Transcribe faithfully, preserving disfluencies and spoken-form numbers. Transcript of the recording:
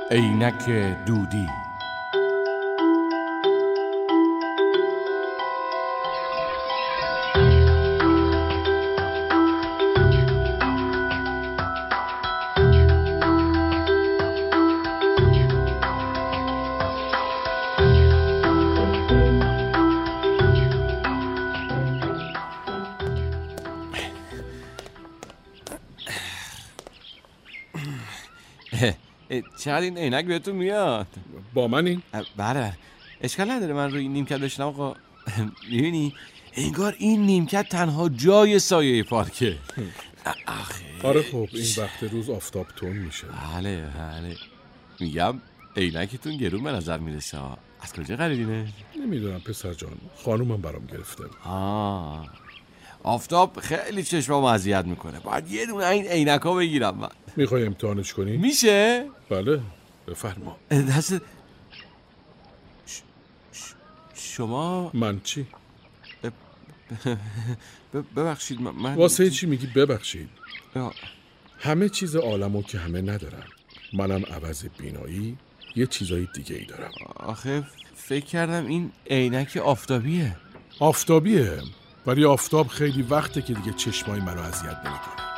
عینک دودی. چقدر این عینک بهتون میاد؟ با من این؟ بله اشکال نداره من روی این نیمکت بشینم آقا. میبینی انگار این نیمکت تنها جای سایه پارکه. آره خب این وقت روز آفتاب تون میشه. بله بله میگم عینکتون گرون به نظر میرسه. از کجا خریدینه؟ نمیدونم پسر جان، خانومم برام گرفته. آه آفتاب خیلی چشمام اذیت میکنه، باید یه دونه این عینکا بگیرم من. میخوای امتحانش کنی؟ میشه؟ بله بفرما. دست ش... ش... شما من چی؟ ببخشید من واسه چی میگی ببخشید؟ یا... همه چیز عالمو که همه ندارم، منم عوض بینایی یه چیزای دیگه ای دارم. آخه فکر کردم این عینک آفتابیه. آفتابیه، ولی آفتاب خیلی وقته که دیگه چشمای منو اذیت نمیکنه.